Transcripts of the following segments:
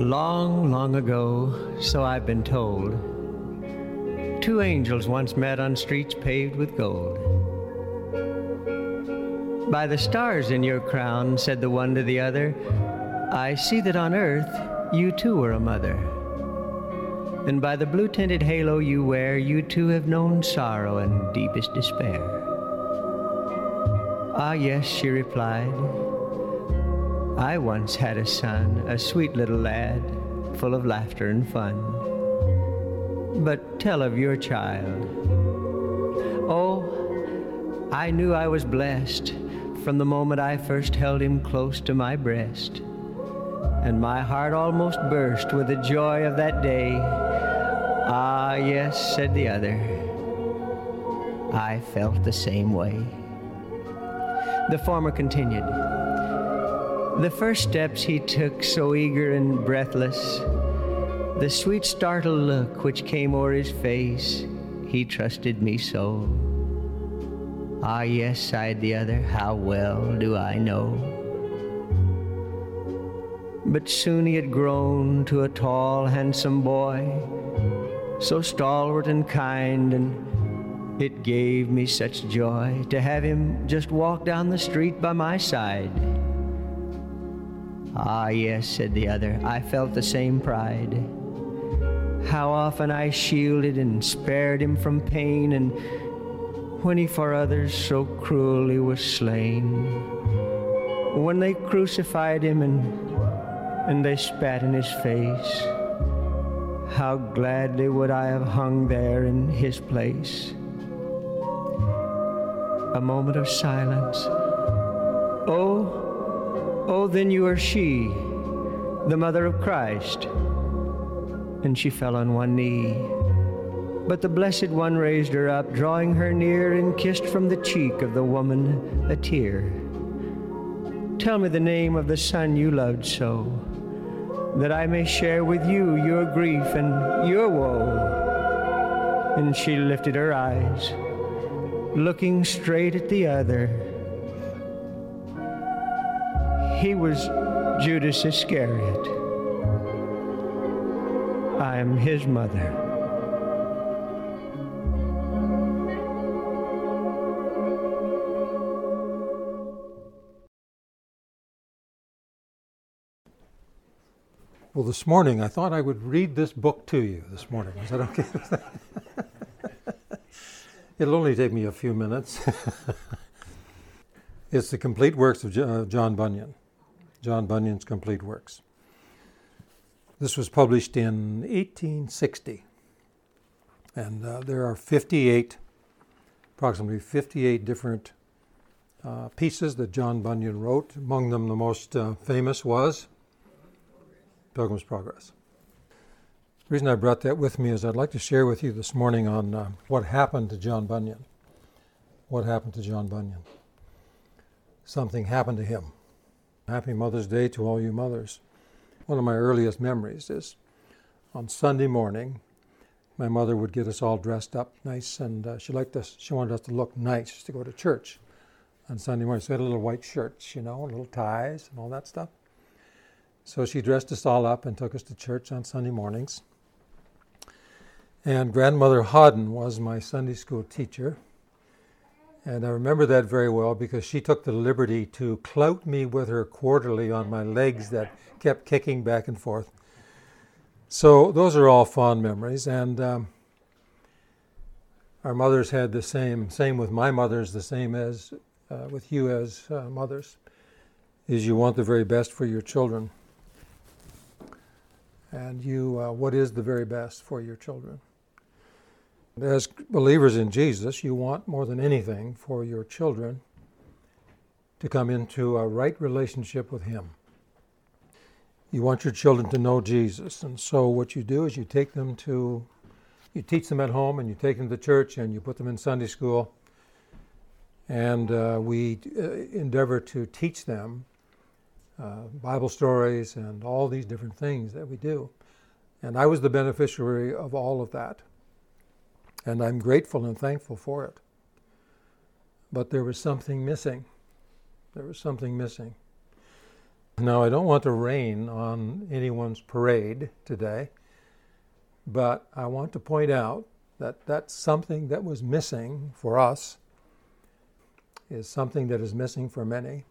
Long, long ago, so I've been told, two angels once met on streets paved with gold. By the stars in your crown, said the one to the other, I see that on earth you too were a mother. And by the blue-tinted halo you wear, you too have known sorrow and deepest despair. Ah, yes, she replied, I once had a son, a sweet little lad, full of laughter and fun. But tell of your child. Oh, I knew I was blessed from the moment I first held him close to my breast. And my heart almost burst with the joy of that day. Ah, yes, said the other, I felt the same way. The former continued, the first steps he took so eager and breathless, the sweet startled look which came o'er his face, he trusted me so. Ah, yes, sighed the other, how well do I know. But soon he had grown to a tall, handsome boy, so stalwart and kind, and it gave me such joy to have him just walk down the street by my side. Ah, yes, said the other, I felt the same pride. How often I shielded and spared him from pain, and when he for others so cruelly was slain, when they crucified him and they spat in his face, how gladly would I have hung there in his place. A moment of silence. Oh, then you are she, the mother of Christ. And she fell on one knee. But the Blessed One raised her up, drawing her near, and kissed from the cheek of the woman a tear. Tell me the name of the son you loved so, that I may share with you your grief and your woe. And she lifted her eyes, looking straight at the other. He was Judas Iscariot. I am his mother. Well, this morning I thought I would read this book to you this morning. Is that okay? It'll only take me a few minutes. It's the complete works of John Bunyan. John Bunyan's Complete Works. This was published in 1860. And there are approximately 58 different pieces that John Bunyan wrote. Among them, the most famous was Pilgrim's Progress. The reason I brought that with me is I'd like to share with you this morning on what happened to John Bunyan. What happened to John Bunyan? Something happened to him. Happy Mother's Day to all you mothers. One of my earliest memories is on Sunday morning, my mother would get us all dressed up nice, and she wanted us to look nice to go to church on Sunday morning. So we had little white shirts, little ties and all that stuff. So she dressed us all up and took us to church on Sunday mornings. And Grandmother Hodden was my Sunday school teacher. And I remember that very well because she took the liberty to clout me with her quarterly on my legs that kept kicking back and forth. So those are all fond memories. And our mothers had the same with my mothers, the same as with you as mothers, is you want the very best for your children. And what is the very best for your children? As believers in Jesus, you want more than anything for your children to come into a right relationship with Him. You want your children to know Jesus, and so what you do is you teach them at home, and you take them to church, and you put them in Sunday school, and we endeavor to teach them Bible stories and all these different things that we do. And I was the beneficiary of all of that. And I'm grateful and thankful for it. But there was something missing. Now, I don't want to rain on anyone's parade today, but I want to point out that that's something that was missing for us, is something that is missing for many.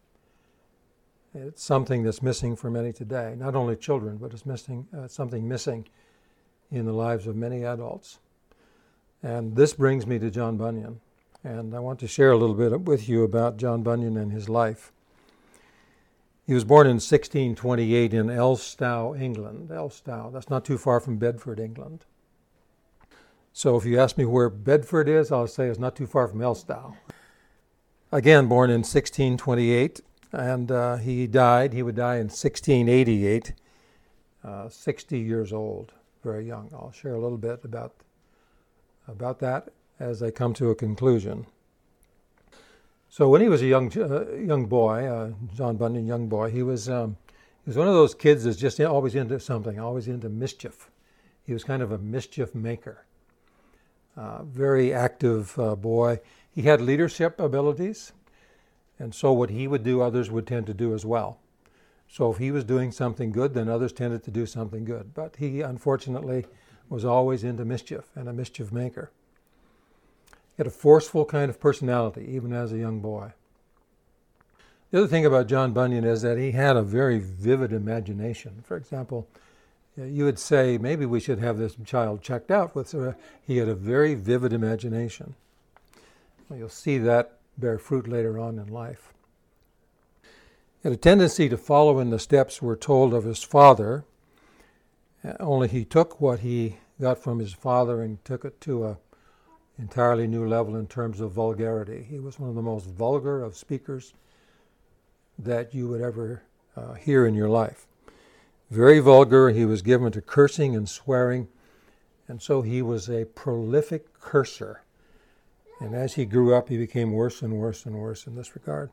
It's something that's missing for many today, not only children, but it's missing something missing in the lives of many adults. And this brings me to John Bunyan, and I want to share a little bit with you about John Bunyan and his life. He was born in 1628 in Elstow, England. Elstow, that's not too far from Bedford, England. So if you ask me where Bedford is, I'll say it's not too far from Elstow. Again, born in 1628, and he would die in 1688, 60 years old, very young. I'll share a little bit about that as I come to a conclusion. So when he was a young boy, John Bunyan, young boy, he was one of those kids that's just always into something, always into mischief. He was kind of a mischief maker. Very active boy. He had leadership abilities, and so what he would do, others would tend to do as well. So if he was doing something good, then others tended to do something good. But he, unfortunately, was always into mischief and a mischief maker. He had a forceful kind of personality, even as a young boy. The other thing about John Bunyan is that he had a very vivid imagination. For example, you would say, maybe we should have this child checked out. He had a very vivid imagination. Well, you'll see that bear fruit later on in life. He had a tendency to follow in the steps we're told of his father, only he took what he got from his father and took it to an entirely new level in terms of vulgarity. He was one of the most vulgar of speakers that you would ever hear in your life. Very vulgar. He was given to cursing and swearing, and so he was a prolific curser. And as he grew up, he became worse and worse and worse in this regard.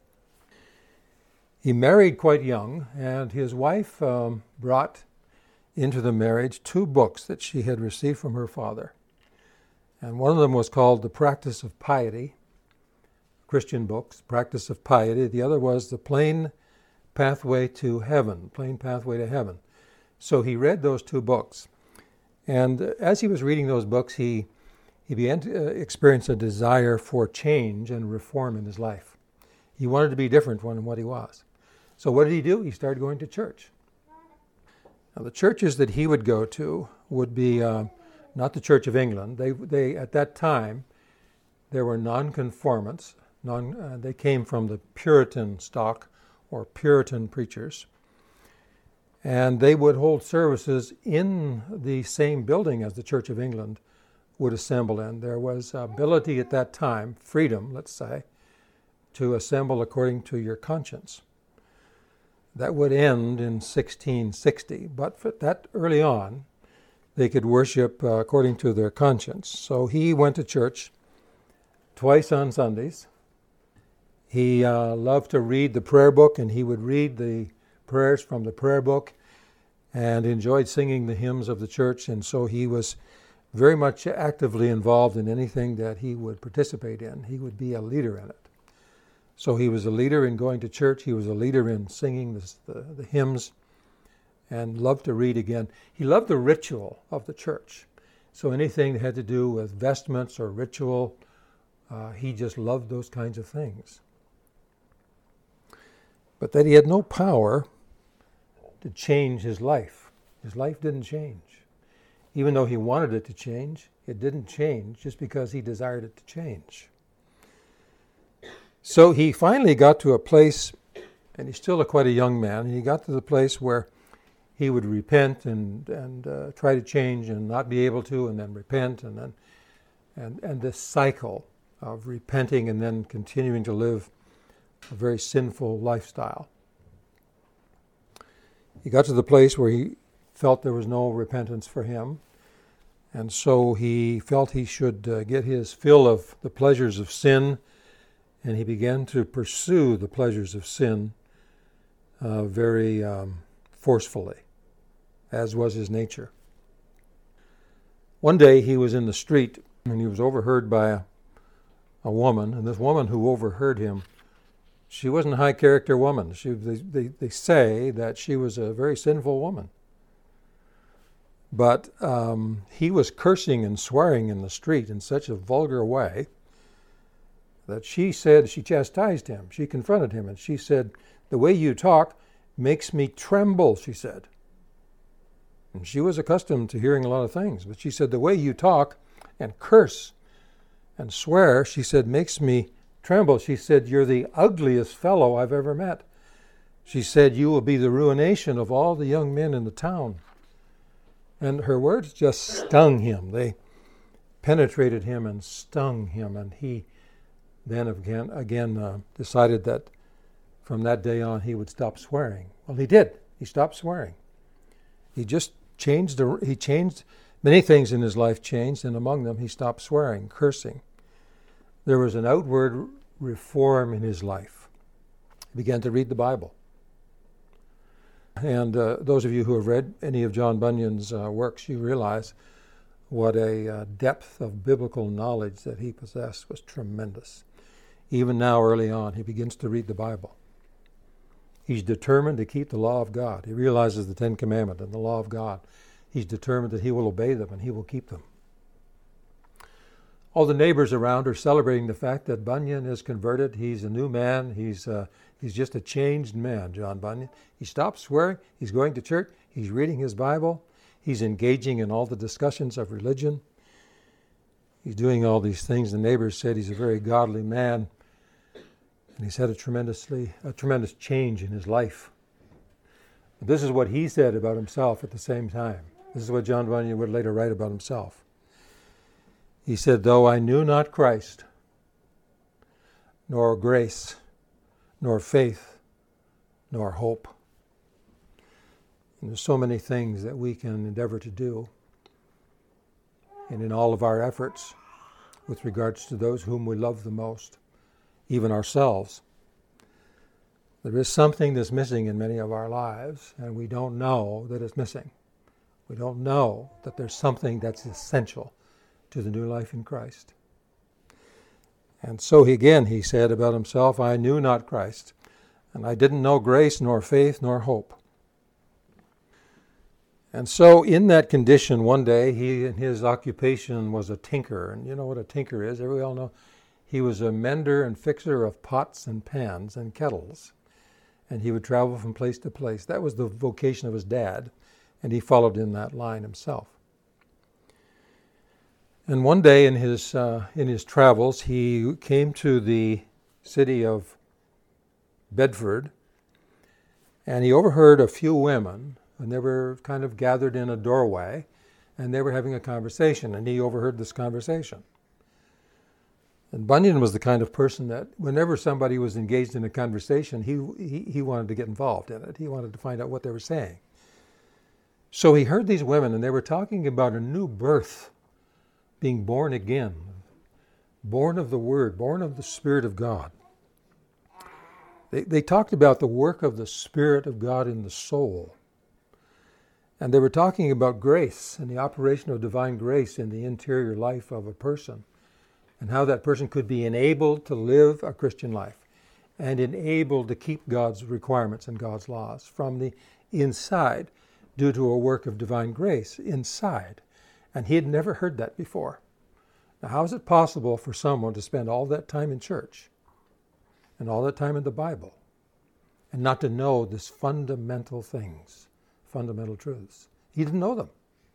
He married quite young, and his wife brought into the marriage 2 books that she had received from her father. And one of them was called The Practice of Piety, Christian books, Practice of Piety. The other was The Plain Pathway to Heaven, Plain Pathway to Heaven. So he read those 2 books. And as he was reading those books, he began to experience a desire for change and reform in his life. He wanted to be different from what he was. So what did he do? He started going to church. Now, the churches that he would go to would be not the Church of England. They at that time, there were nonconformants. They came from the Puritan stock or Puritan preachers. And they would hold services in the same building as the Church of England would assemble in. There was ability at that time, freedom, let's say, to assemble according to your conscience. That would end in 1660, but for that early on, they could worship according to their conscience. So he went to church twice on Sundays. He loved to read the prayer book, and he would read the prayers from the prayer book and enjoyed singing the hymns of the church, and so he was very much actively involved in anything that he would participate in. He would be a leader in it. So he was a leader in going to church. He was a leader in singing the hymns and loved to read again. He loved the ritual of the church. So anything that had to do with vestments or ritual, he just loved those kinds of things. But that he had no power to change his life. His life didn't change. Even though he wanted it to change, it didn't change just because he desired it to change. So he finally got to a place, and he's still quite a young man, and he got to the place where he would repent and try to change and not be able to, and then repent, and this cycle of repenting and then continuing to live a very sinful lifestyle. He got to the place where he felt there was no repentance for him, and so he felt he should get his fill of the pleasures of sin, and he began to pursue the pleasures of sin very forcefully, as was his nature. One day he was in the street, and he was overheard by a woman, and this woman who overheard him She wasn't a high character woman. They say that she was a very sinful woman. But he was cursing and swearing in the street in such a vulgar way that she chastised him. She confronted him and she said, "The way you talk makes me tremble," she said. And she was accustomed to hearing a lot of things, but she said, "The way you talk and curse and swear," she said, "makes me tremble." She said, "You're the ugliest fellow I've ever met." She said, "You will be the ruination of all the young men in the town." And her words just stung him. They penetrated him and stung him, and he then again decided that from that day on he would stop swearing. Well, he did. He stopped swearing. He just changed many things in his life changed, and among them he stopped swearing, cursing. There was an outward reform in his life. He began to read the Bible. And those of you who have read any of John Bunyan's works, you realize what a depth of biblical knowledge that he possessed was tremendous. Even now, early on, he begins to read the Bible. He's determined to keep the law of God. He realizes the Ten Commandments and the law of God. He's determined that he will obey them and he will keep them. All the neighbors around are celebrating the fact that Bunyan is converted. He's a new man. He's just a changed man, John Bunyan. He stopped swearing. He's going to church. He's reading his Bible. He's engaging in all the discussions of religion. He's doing all these things. The neighbors said he's a very godly man. And he's had a tremendous change in his life. But this is what he said about himself at the same time. This is what John Bunyan would later write about himself. He said, "Though I knew not Christ, nor grace, nor faith, nor hope." And there's so many things that we can endeavor to do. And in all of our efforts with regards to those whom we love the most, even ourselves, there is something that's missing in many of our lives, and we don't know that it's missing. We don't know that there's something that's essential to the new life in Christ. And so he said about himself, "I knew not Christ, and I didn't know grace, nor faith, nor hope." And so in that condition, one day, his occupation was a tinker. And you know what a tinker is? We all know. He was a mender and fixer of pots and pans and kettles. And he would travel from place to place. That was the vocation of his dad, and he followed in that line himself. And one day in his travels, he came to the city of Bedford, and he overheard a few women, and they were kind of gathered in a doorway, and they were having a conversation, and he overheard this conversation. And Bunyan was the kind of person that whenever somebody was engaged in a conversation, he wanted to get involved in it. He wanted to find out what they were saying. So he heard these women, and they were talking about a new birth, being born again, born of the Word, born of the Spirit of God. They talked about the work of the Spirit of God in the soul. And they were talking about grace and the operation of divine grace in the interior life of a person, and how that person could be enabled to live a Christian life and enabled to keep God's requirements and God's laws from the inside due to a work of divine grace inside. And he had never heard that before. Now, how is it possible for someone to spend all that time in church and all that time in the Bible and not to know these fundamental things, fundamental truths? He didn't know them.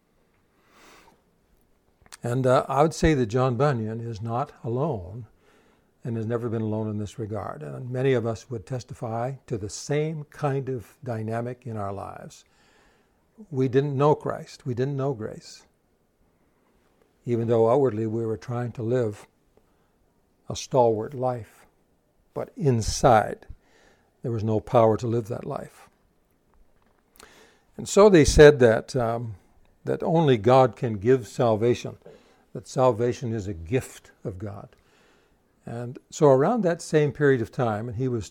And I would say that John Bunyan is not alone and has never been alone in this regard. And many of us would testify to the same kind of dynamic in our lives. We didn't know Christ. We didn't know grace. Even though outwardly we were trying to live a stalwart life. But inside, there was no power to live that life. And so they said that only God can give salvation, that salvation is a gift of God. And so around that same period of time, and he was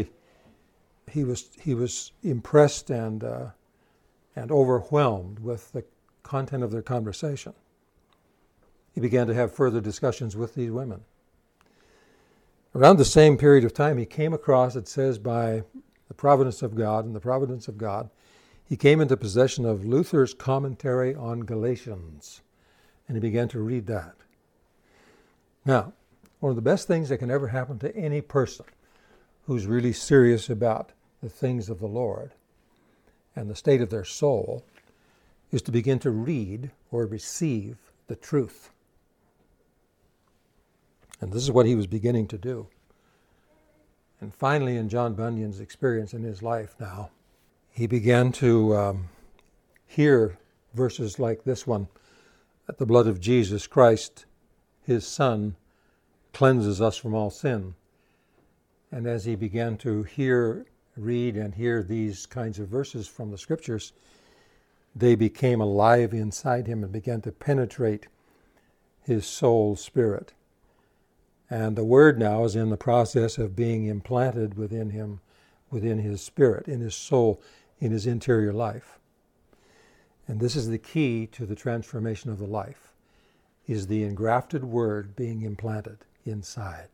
impressed and overwhelmed with the content of their conversation. He began to have further discussions with these women. Around the same period of time, he came across, it says, by the providence of God, and the providence of God, he came into possession of Luther's commentary on Galatians, and he began to read that. Now, one of the best things that can ever happen to any person who's really serious about the things of the Lord and the state of their soul is to begin to read or receive the truth. And this is what he was beginning to do. And finally, in John Bunyan's experience in his life now, he began to hear verses like this one, that the blood of Jesus Christ, his Son, cleanses us from all sin. And as he began to read and hear these kinds of verses from the Scriptures, they became alive inside him and began to penetrate his soul spirit. And the Word now is in the process of being implanted within him, within his spirit, in his soul, in his interior life. And this is the key to the transformation of the life, is the engrafted Word being implanted inside.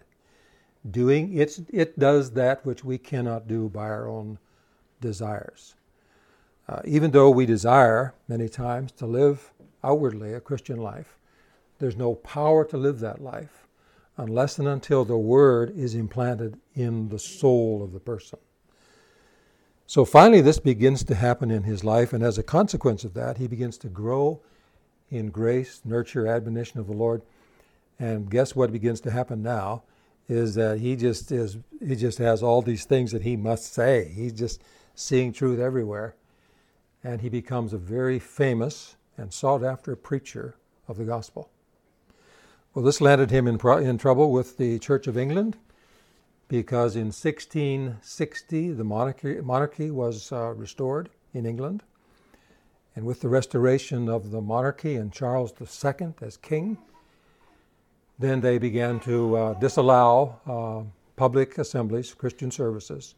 It does that which we cannot do by our own desires. Even though we desire many times to live outwardly a Christian life, there's no power to live that life unless and until the Word is implanted in the soul of the person. So finally this begins to happen in his life, and as a consequence of that, he begins to grow in grace, nurture, admonition of the Lord. And guess what begins to happen now is that he just has all these things that he must say. He's just seeing truth everywhere. And he becomes a very famous and sought-after preacher of the gospel. Well, this landed him in trouble with the Church of England, because in 1660 the monarchy was restored in England. And with the restoration of the monarchy and Charles II as king, then they began to disallow public assemblies, Christian services.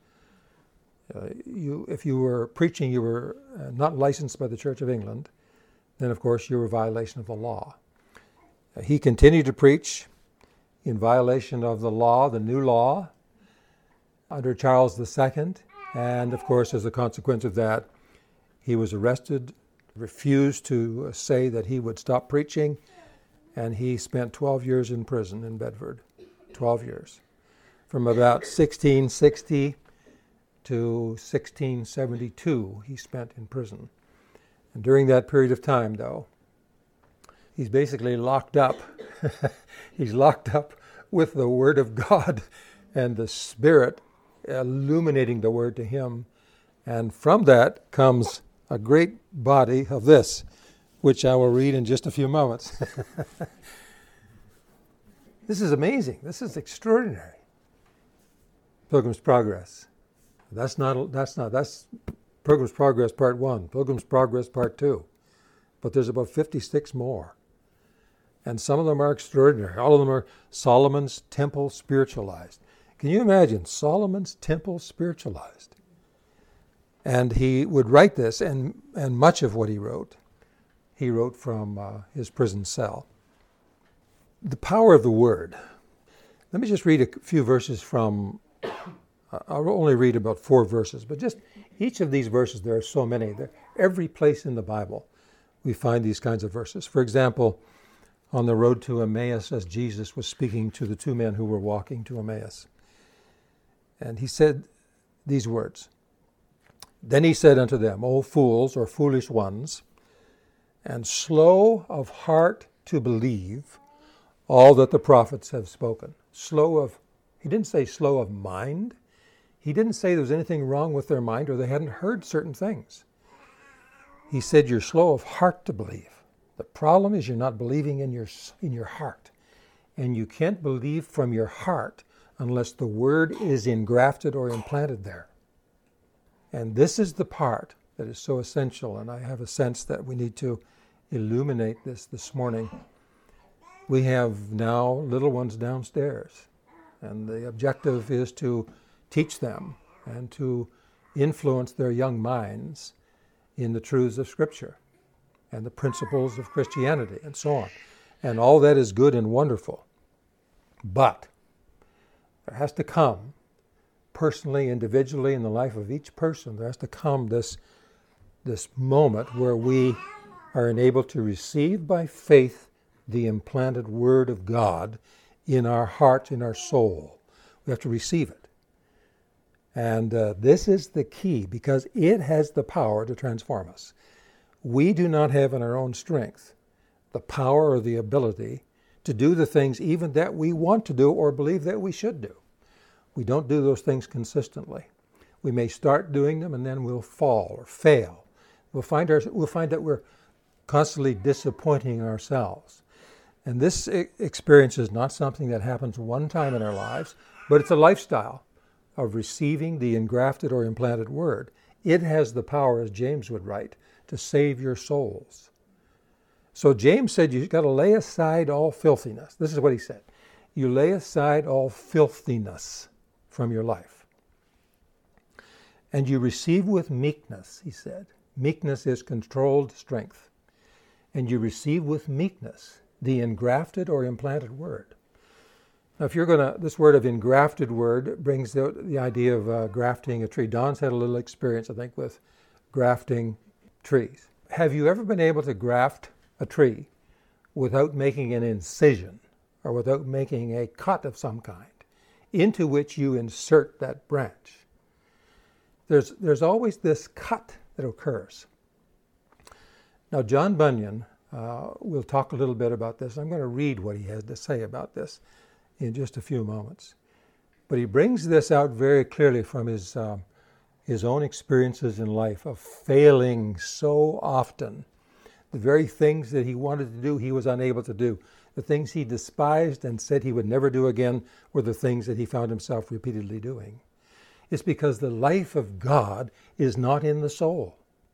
If you were preaching, you were not licensed by the Church of England, then of course you were a violation of the law. He continued to preach in violation of the law, the new law, under Charles II, and of course as a consequence of that, he was arrested, refused to say that he would stop preaching, and he spent 12 years in prison in Bedford. 12 years. From about 1660 to 1672 he spent in prison. And during that period of time, though, he's basically locked up. He's locked up with the Word of God and the Spirit illuminating the Word to him. And from that comes a great body of this, which I will read in just a few moments. This is amazing. This is extraordinary. Pilgrim's Progress. That's Pilgrim's Progress Part 1, Pilgrim's Progress Part 2. But there's about 56 more. And some of them are extraordinary. All of them are Solomon's Temple spiritualized. Can you imagine Solomon's Temple spiritualized? And he would write this, and much of what he wrote from his prison cell. The power of the Word. Let me just read a few verses from, I'll only read about 4 verses, but just each of these verses, there are so many. Every place in the Bible we find these kinds of verses. For example, on the road to Emmaus, as Jesus was speaking to the 2 men who were walking to Emmaus. And he said these words, "Then he said unto them, O fools, or foolish ones, and slow of heart to believe all that the prophets have spoken." He didn't say slow of mind. He didn't say there was anything wrong with their mind or they hadn't heard certain things. He said you're slow of heart to believe. The problem is you're not believing in your heart. And you can't believe from your heart unless the Word is engrafted or implanted there. And this is the part that is so essential, and I have a sense that we need to illuminate this morning. We have now little ones downstairs, and the objective is to teach them and to influence their young minds in the truths of Scripture and the principles of Christianity and so on. And all that is good and wonderful. But There has to come, personally, individually, in the life of each person, there has to come this moment where we are enabled to receive by faith the implanted Word of God in our heart, in our soul. We have to receive it. And this is the key, because it has the power to transform us. We do not have in our own strength the power or the ability to do the things even that we want to do or believe that we should do. We don't do those things consistently. We may start doing them and then we'll fall or fail. We'll find that we're constantly disappointing ourselves. And this experience is not something that happens one time in our lives, but it's a lifestyle of receiving the engrafted or implanted Word. It has the power, as James would write, to save your souls. So James said you've got to lay aside all filthiness. This is what he said. You lay aside all filthiness from your life. And you receive with meekness, he said. Meekness is controlled strength. And you receive with meekness the engrafted or implanted Word. Now, if you're this word of engrafted Word brings the idea of grafting a tree. Don's had a little experience, I think, with grafting trees. Have you ever been able to graft a tree without making an incision or without making a cut of some kind into which you insert that branch? There's always this cut that occurs. Now, John Bunyan, we'll talk a little bit about this. I'm going to read what he has to say about this in just a few moments. But he brings this out very clearly from his own experiences in life of failing so often. The very things that he wanted to do, he was unable to do. The things he despised and said he would never do again were the things that he found himself repeatedly doing. It's because the life of God is not in the soul.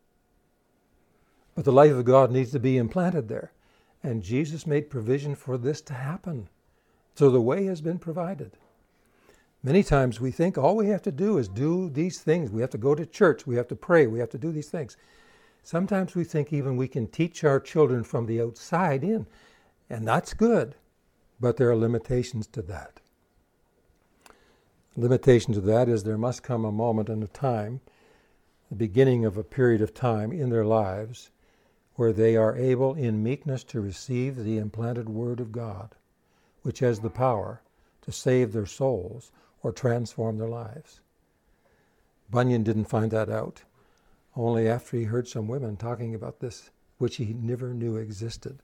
But the life of God needs to be implanted there. And Jesus made provision for this to happen. So the way has been provided. Many times we think all we have to do is do these things. We have to go to church. We have to pray. We have to do these things. Sometimes we think even we can teach our children from the outside in. And that's good. But there are limitations to that. Limitation to that is there must come a moment and a time, the beginning of a period of time in their lives, where they are able in meekness to receive the implanted Word of God, which has the power to save their souls or transform their lives. Bunyan didn't find that out only after he heard some women talking about this, which he never knew existed.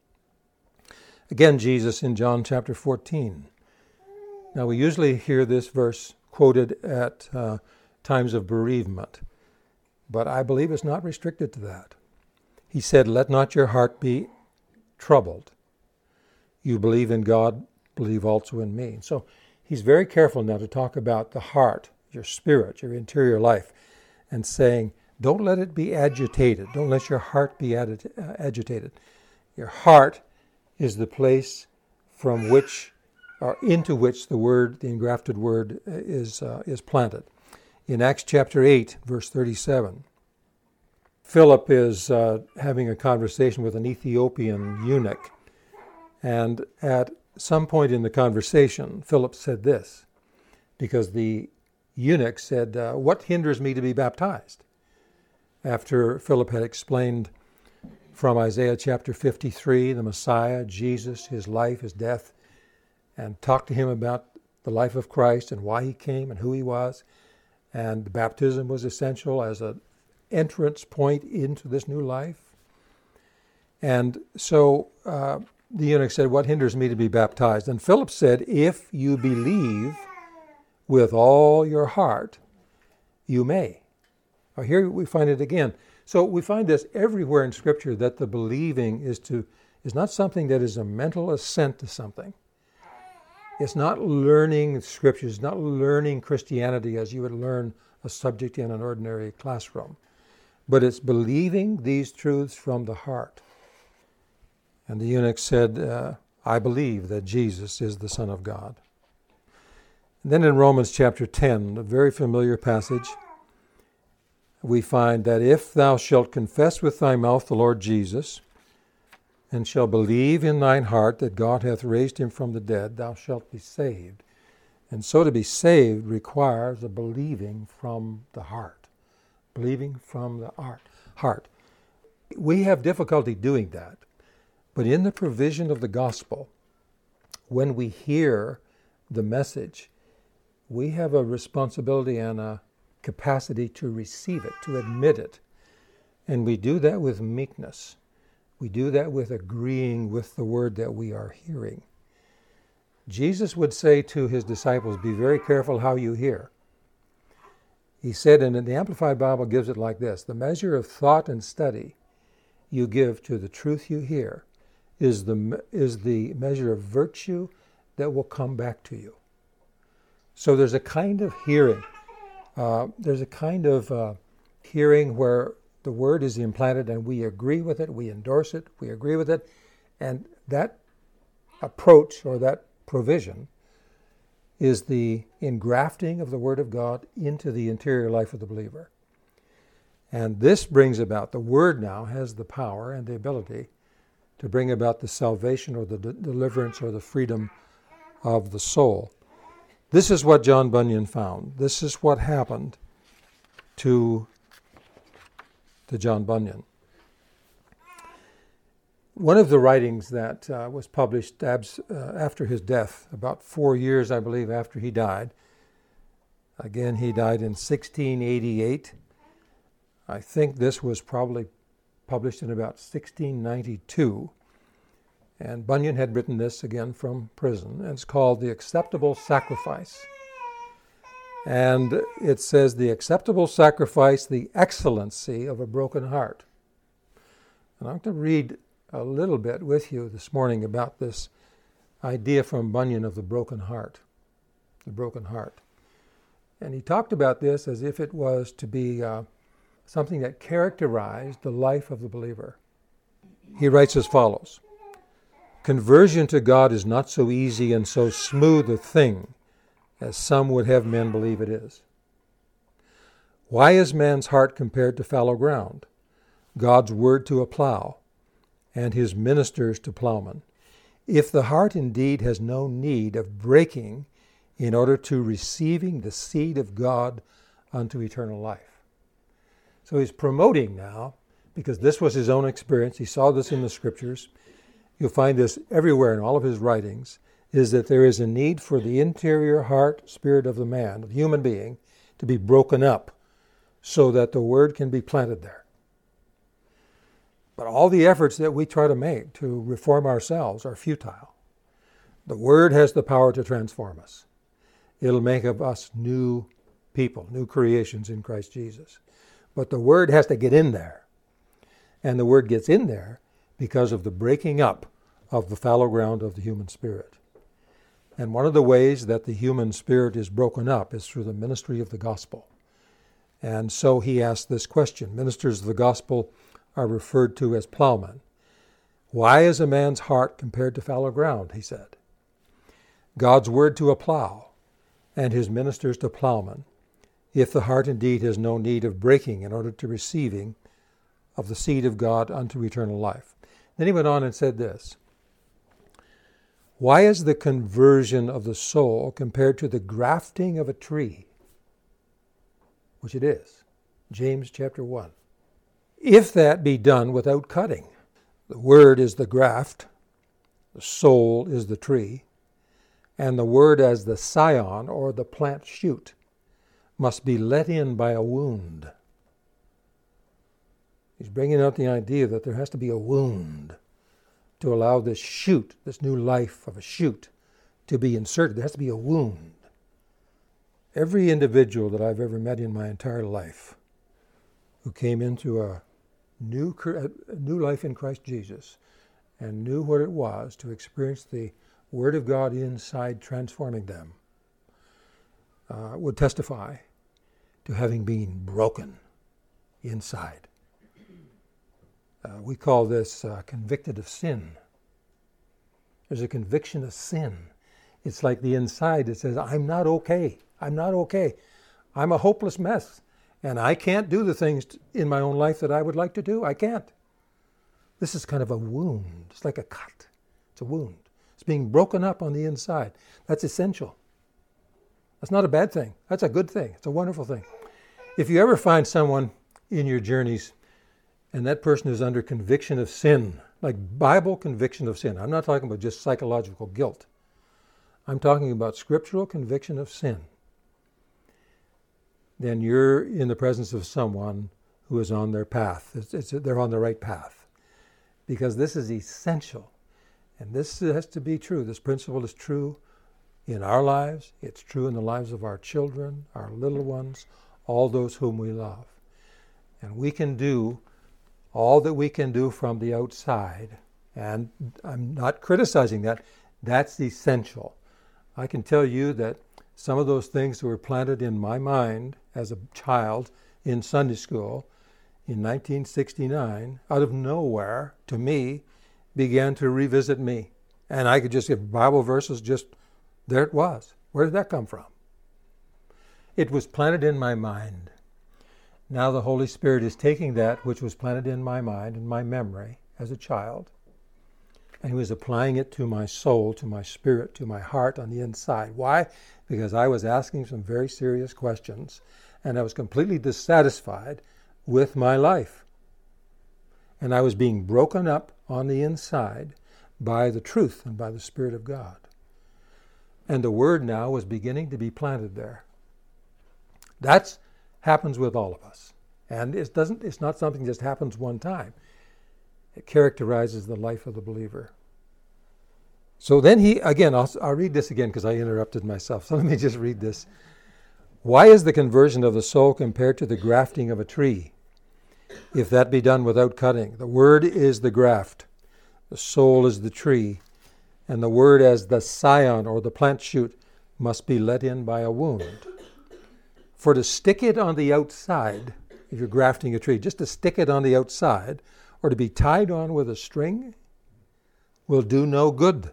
Again, Jesus in John chapter 14. Now, we usually hear this verse quoted at times of bereavement, but I believe it's not restricted to that. He said, "Let not your heart be troubled. You believe in God, believe also in me." So he's very careful now to talk about the heart, your spirit, your interior life, and saying, don't let it be agitated. Don't let your heart be agitated. Your heart is the place from which or into which the Word, the engrafted Word, is planted. In Acts chapter 8, verse 37, Philip is having a conversation with an Ethiopian eunuch. And at some point in the conversation, Philip said this, because the eunuch said, "What hinders me to be baptized?" After Philip had explained from Isaiah chapter 53, the Messiah, Jesus, his life, his death, and talked to him about the life of Christ and why he came and who he was. And baptism was essential as an entrance point into this new life. And so the eunuch said, "What hinders me to be baptized?" And Philip said, "If you believe with all your heart, you may." Now here we find it again. So we find this everywhere in Scripture, that the believing is not something that is a mental assent to something. It's not learning Scripture. It's not learning Christianity as you would learn a subject in an ordinary classroom. But it's believing these truths from the heart. And the eunuch said, "I believe that Jesus is the Son of God." And then in Romans chapter 10, a very familiar passage, we find that if thou shalt confess with thy mouth the Lord Jesus, and shalt believe in thine heart that God hath raised him from the dead, thou shalt be saved. And so to be saved requires a believing from the heart. Believing from the heart. We have difficulty doing that. But in the provision of the gospel, when we hear the message, we have a responsibility and a capacity to receive it, to admit it. And we do that with meekness. We do that with agreeing with the word that we are hearing. Jesus would say to his disciples, be very careful how you hear. He said, and the Amplified Bible gives it like this, the measure of thought and study you give to the truth you hear is the measure of virtue that will come back to you. So there's a kind of hearing. There's a kind of hearing where the word is implanted and we agree with it, we endorse it, we agree with it, and that approach or that provision is the engrafting of the Word of God into the interior life of the believer. And this brings about, the Word now has the power and the ability to bring about the salvation or the deliverance or the freedom of the soul. This is what John Bunyan found. This is what happened to John Bunyan. One of the writings that was published after his death, about 4 years, I believe, after he died. Again, he died in 1688. I think this was probably published in about 1692. And Bunyan had written this again from prison. And it's called The Acceptable Sacrifice. And it says, the acceptable sacrifice, the excellency of a broken heart. And I'm going to read a little bit with you this morning about this idea from Bunyan of the broken heart. The broken heart. And he talked about this as if it was to be something that characterized the life of the believer. He writes as follows, conversion to God is not so easy and so smooth a thing as some would have men believe it is. Why is man's heart compared to fallow ground, God's word to a plow, and his ministers to plowmen? If the heart indeed has no need of breaking in order to receiving the seed of God unto eternal life. So he's promoting now, because this was his own experience, he saw this in the scriptures, you'll find this everywhere in all of his writings, is that there is a need for the interior heart, spirit of the man, the human being, to be broken up so that the word can be planted there. But all the efforts that we try to make to reform ourselves are futile. The Word has the power to transform us. It'll make of us new people, new creations in Christ Jesus. But the Word has to get in there. And the Word gets in there because of the breaking up of the fallow ground of the human spirit. And one of the ways that the human spirit is broken up is through the ministry of the gospel. And so he asked this question. Ministers of the gospel are referred to as plowmen. Why is a man's heart compared to fallow ground, he said. God's word to a plow, and his ministers to plowmen, if the heart indeed has no need of breaking in order to receiving of the seed of God unto eternal life. Then he went on and said this. Why is the conversion of the soul compared to the grafting of a tree? Which it is. James chapter 1. If that be done without cutting, the word is the graft, the soul is the tree, and the word as the scion or the plant shoot must be let in by a wound. He's bringing out the idea that there has to be a wound to allow this shoot, this new life of a shoot, to be inserted. There has to be a wound. Every individual that I've ever met in my entire life who came into a new life in Christ Jesus and knew what it was to experience the Word of God inside transforming them would testify to having been broken inside. We call this convicted of sin. There's a conviction of sin. It's like the inside that says, I'm not okay. I'm not okay. I'm a hopeless mess. And I can't do the things in my own life that I would like to do. I can't. This is kind of a wound. It's like a cut. It's a wound. It's being broken up on the inside. That's essential. That's not a bad thing. That's a good thing. It's a wonderful thing. If you ever find someone in your journeys and that person is under conviction of sin, like Bible conviction of sin, I'm not talking about just psychological guilt. I'm talking about scriptural conviction of sin, then you're in the presence of someone who is on their path. They're on the right path. Because this is essential. And this has to be true. This principle is true in our lives. It's true in the lives of our children, our little ones, all those whom we love. And we can do all that we can do from the outside. And I'm not criticizing that. That's essential. I can tell you that some of those things that were planted in my mind as a child in Sunday school in 1969, out of nowhere, to me, began to revisit me. And I could just give Bible verses, just there it was. Where did that come from? It was planted in my mind. Now the Holy Spirit is taking that which was planted in my mind, in my memory as a child, and He was applying it to my soul, to my spirit, to my heart on the inside. Why? Because I was asking some very serious questions, and I was completely dissatisfied with my life. And I was being broken up on the inside by the truth and by the Spirit of God. And the Word now was beginning to be planted there. That happens with all of us. And it's not something that just happens one time. It characterizes the life of the believer. So then I'll read this again because I interrupted myself. So let me just read this. Why is the conversion of the soul compared to the grafting of a tree? If that be done without cutting. The Word is the graft. The soul is the tree. And the Word as the scion or the plant shoot must be let in by a wound. For to stick it on the outside, if you're grafting a tree, just to stick it on the outside, or to be tied on with a string, will do no good.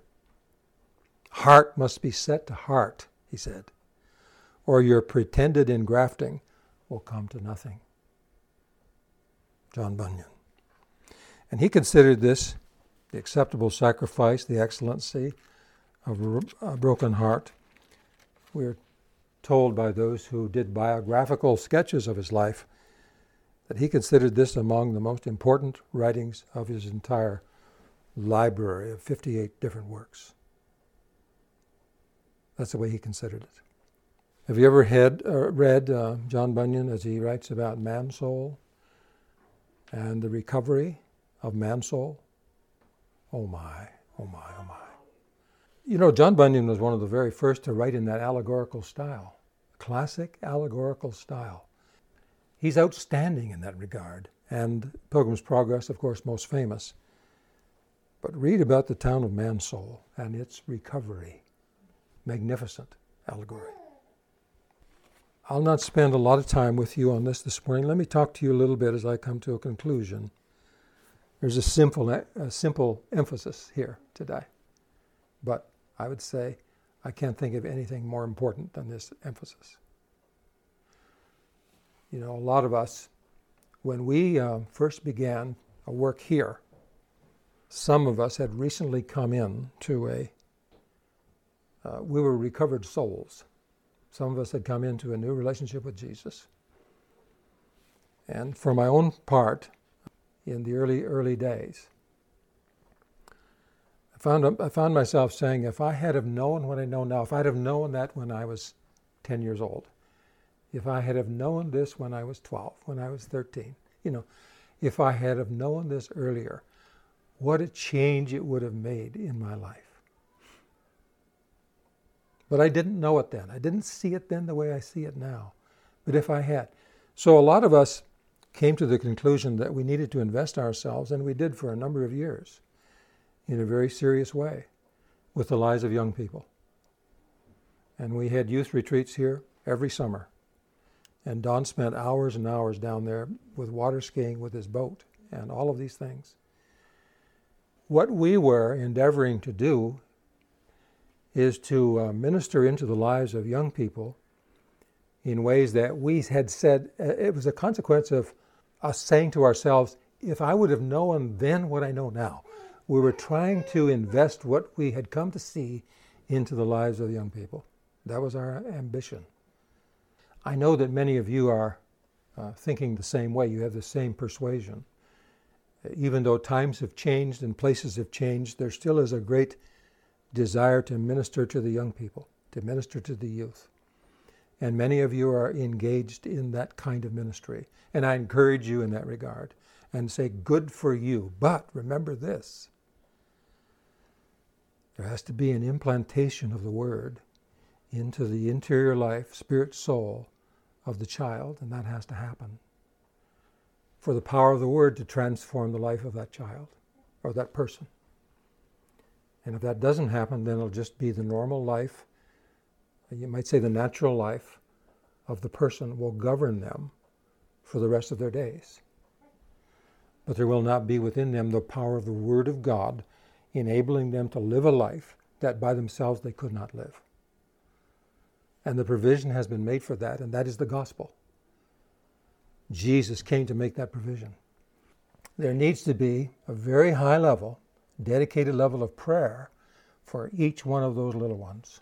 Heart must be set to heart, he said, or your pretended engrafting will come to nothing. John Bunyan. And he considered this the acceptable sacrifice, the excellency of a broken heart. We're told by those who did biographical sketches of his life that he considered this among the most important writings of his entire library of 58 different works. That's the way he considered it. Have you ever read John Bunyan as he writes about man's soul and the recovery of man's soul? Oh my, oh my, oh my. You know, John Bunyan was one of the very first to write in that allegorical style, classic allegorical style. He's outstanding in that regard, and Pilgrim's Progress, of course, most famous. But read about the town of Mansoul and its recovery. Magnificent allegory. I'll not spend a lot of time with you on this morning. Let me talk to you a little bit as I come to a conclusion. There's a simple emphasis here today. But I would say I can't think of anything more important than this emphasis. You know, a lot of us, when we first began a work here, some of us had recently come in to we were recovered souls. Some of us had come into a new relationship with Jesus. And for my own part, in the early days, I found myself saying, if I had have known what I know now, if I'd have known that when I was 10 years old, if I had have known this when I was 12, when I was 13, if I had have known this earlier, what a change it would have made in my life. But I didn't know it then. I didn't see it then the way I see it now. But if I had. So a lot of us came to the conclusion that we needed to invest ourselves, and we did for a number of years, in a very serious way, with the lives of young people. And we had youth retreats here every summer. And Don spent hours and hours down there with water skiing with his boat and all of these things. What we were endeavoring to do is to minister into the lives of young people in ways that we had said, it was a consequence of us saying to ourselves, if I would have known then what I know now. We were trying to invest what we had come to see into the lives of young people. That was our ambition. I know that many of you are thinking the same way. You have the same persuasion. Even though times have changed and places have changed, there still is a great desire to minister to the young people, to minister to the youth. And many of you are engaged in that kind of ministry. And I encourage you in that regard and say, good for you. But remember this. There has to be an implantation of the Word into the interior life, spirit, soul of the child, and that has to happen for the power of the Word to transform the life of that child or that person. And if that doesn't happen, then it'll just be the normal life, you might say the natural life of the person will govern them for the rest of their days. But there will not be within them the power of the Word of God enabling them to live a life that by themselves they could not live. And the provision has been made for that, and that is the gospel. Jesus came to make that provision. There needs to be a very high level, dedicated level of prayer for each one of those little ones.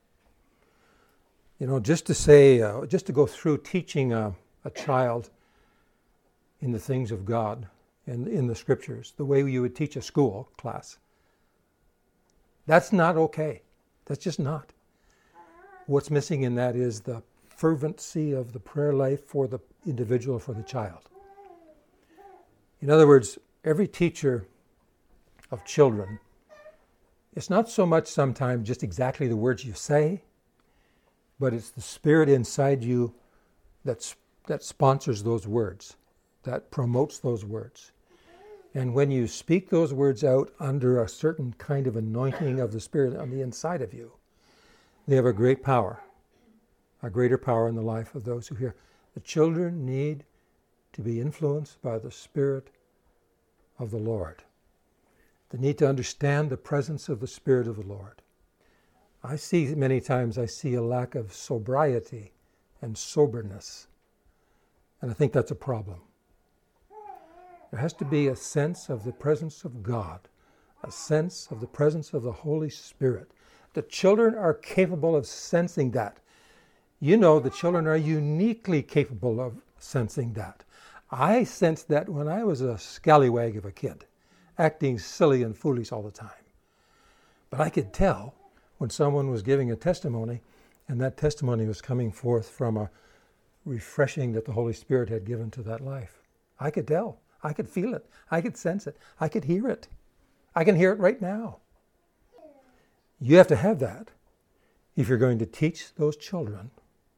You know, just to go through teaching a child in the things of God and in the Scriptures, the way you would teach a school class, that's not okay. That's just not. What's missing in that is the fervency of the prayer life for the individual, for the child. In other words, every teacher of children, it's not so much sometimes just exactly the words you say, but it's the Spirit inside you that sponsors those words, that promotes those words. And when you speak those words out under a certain kind of anointing of the Spirit on the inside of you, they have a great power, a greater power in the life of those who hear. The children need to be influenced by the Spirit of the Lord. They need to understand the presence of the Spirit of the Lord. Many times I see a lack of sobriety and soberness, and I think that's a problem. There has to be a sense of the presence of God, a sense of the presence of the Holy Spirit. The children are capable of sensing that. You know, the children are uniquely capable of sensing that. I sensed that when I was a scallywag of a kid, acting silly and foolish all the time. But I could tell when someone was giving a testimony, and that testimony was coming forth from a refreshing that the Holy Spirit had given to that life. I could tell. I could feel it. I could sense it. I could hear it. I can hear it right now. You have to have that if you're going to teach those children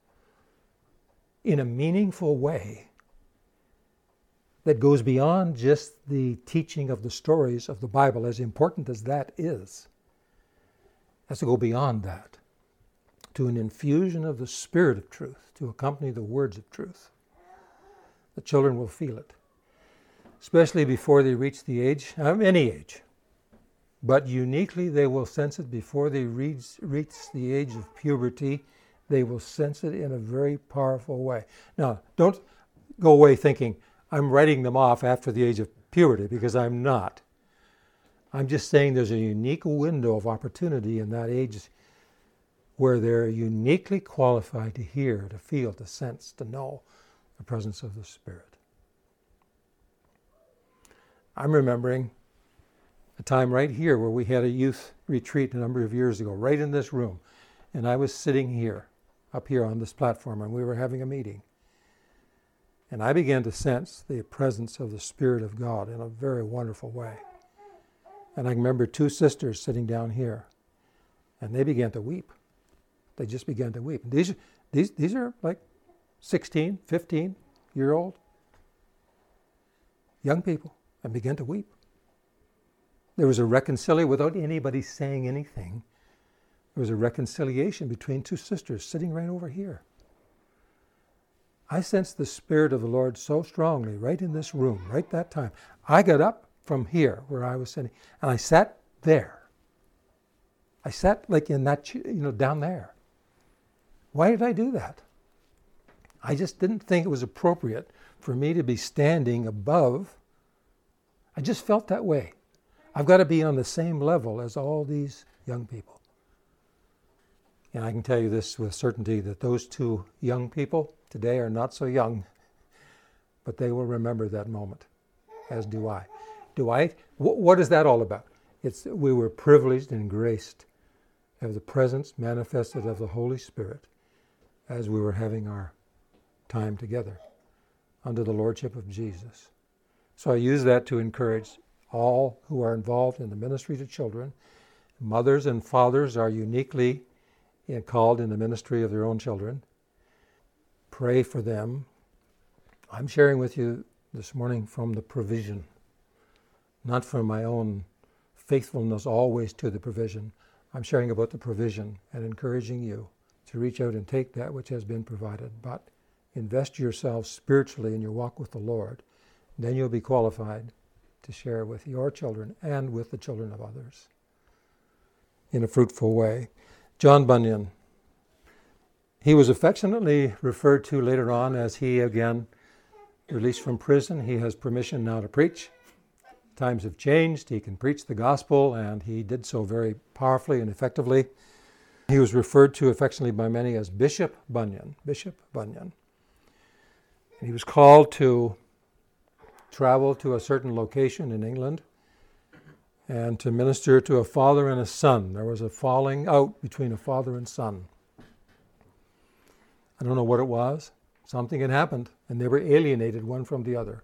in a meaningful way that goes beyond just the teaching of the stories of the Bible, as important as that is. It has to go beyond that to an infusion of the Spirit of truth to accompany the words of truth. The children will feel it, especially before they reach the age, any age. But uniquely, they will sense it before they reach the age of puberty. They will sense it in a very powerful way. Now, don't go away thinking, I'm writing them off after the age of puberty, because I'm not. I'm just saying there's a unique window of opportunity in that age where they're uniquely qualified to hear, to feel, to sense, to know the presence of the Spirit. I'm remembering a time right here where we had a youth retreat a number of years ago, right in this room. And I was sitting here, up here on this platform, and we were having a meeting. And I began to sense the presence of the Spirit of God in a very wonderful way. And I remember two sisters sitting down here, and they began to weep. They just began to weep. These are like 16, 15-year-old young people, and began to weep. There was a reconciliation without anybody saying anything. There was a reconciliation between two sisters sitting right over here. I sensed the Spirit of the Lord so strongly right in this room, right that time. I got up from here where I was sitting, and I sat there. I sat like in that, down there. Why did I do that? I just didn't think it was appropriate for me to be standing above. I just felt that way. I've got to be on the same level as all these young people. And I can tell you this with certainty, that those two young people today are not so young, but they will remember that moment, as do I. What is that all about? We were privileged and graced to have the presence manifested of the Holy Spirit as we were having our time together under the Lordship of Jesus. So I use that to encourage all who are involved in the ministry to children. Mothers and fathers are uniquely called in the ministry of their own children. Pray for them. I'm sharing with you this morning from the provision, not from my own faithfulness always to the provision. I'm sharing about the provision and encouraging you to reach out and take that which has been provided, but invest yourself spiritually in your walk with the Lord. Then you'll be qualified to share with your children and with the children of others in a fruitful way. John Bunyan. He was affectionately referred to later on as he, again, released from prison. He has permission now to preach. Times have changed. He can preach the gospel, and he did so very powerfully and effectively. He was referred to affectionately by many as Bishop Bunyan. Bishop Bunyan. And he was called to travel to a certain location in England and to minister to a father and a son. There was a falling out between a father and son. I don't know what it was. Something had happened, and they were alienated one from the other.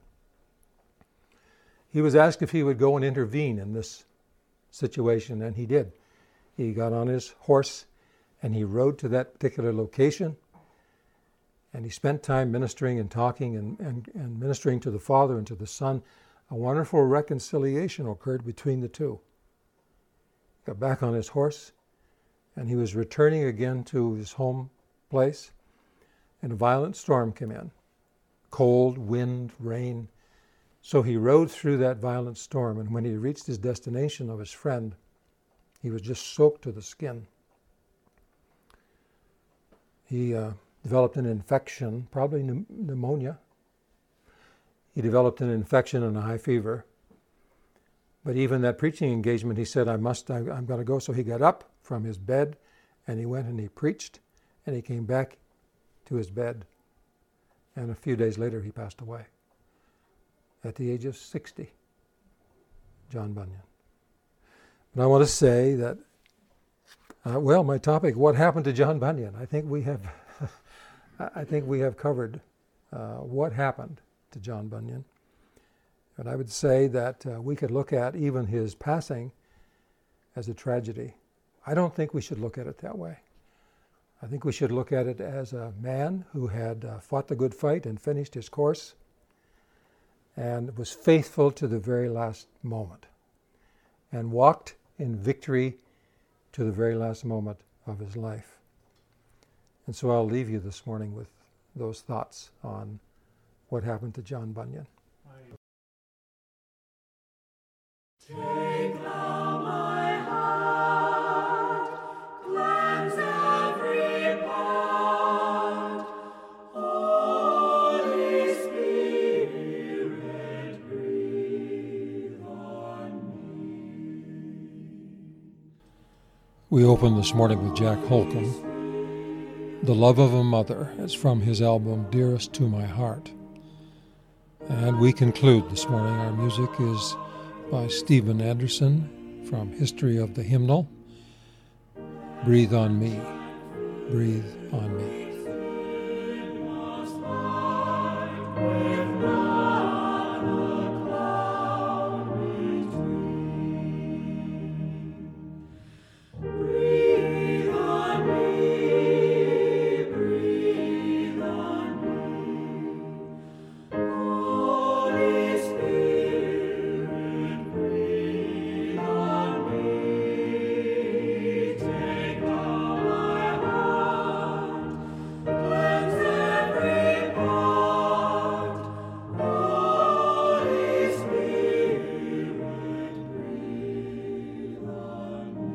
He was asked if he would go and intervene in this situation, and he did. He got on his horse, and he rode to that particular location, and he spent time ministering and talking and ministering to the father and to the son. A wonderful reconciliation occurred between the two. He got back on his horse, and he was returning again to his home place, and a violent storm came in. Cold, wind, rain. So he rode through that violent storm, and when he reached his destination of his friend, he was just soaked to the skin. He developed an infection, probably pneumonia. He developed an infection and a high fever. But even that preaching engagement, he said, I'm going to go. So he got up from his bed, and he went and he preached, and he came back to his bed. And a few days later, he passed away at the age of 60, John Bunyan. And I want to say that, my topic, what happened to John Bunyan? I think we have covered what happened to John Bunyan. And I would say that we could look at even his passing as a tragedy. I don't think we should look at it that way. I think we should look at it as a man who had fought the good fight and finished his course and was faithful to the very last moment and walked in victory to the very last moment of his life. And so I'll leave you this morning with those thoughts on what happened to John Bunyan. Take thou my heart, cleanse every part, Holy Spirit, breathe on me. We open this morning with Jack Holcomb. The Love of a Mother is from his album Dearest to My Heart. And we conclude this morning. Our music is by Stephen Anderson from History of the Hymnal. Breathe on me, breathe on me.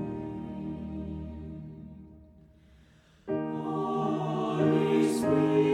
Holy Spirit.